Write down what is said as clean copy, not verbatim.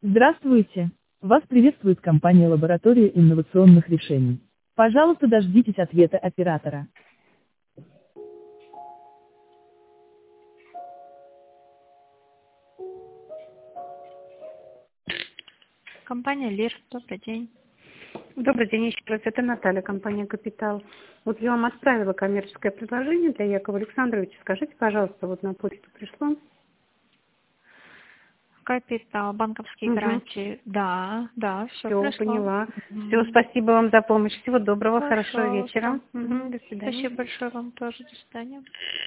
Здравствуйте! Вас приветствует компания «Лаборатория инновационных решений». Пожалуйста, дождитесь ответа оператора. Компания ЛИР, добрый день. Добрый день еще раз. Это Наталья, компания «Капитал». Вот я вам отправила коммерческое предложение для Якова Александровича. Скажите, пожалуйста, вот на почту пришло? Капитал, банковские гарантии. Да, все Все, пришло. поняла. Все, спасибо вам за помощь. Всего доброго, хорошего Пожалуйста. вечера. До свидания. Спасибо большое вам тоже. До свидания.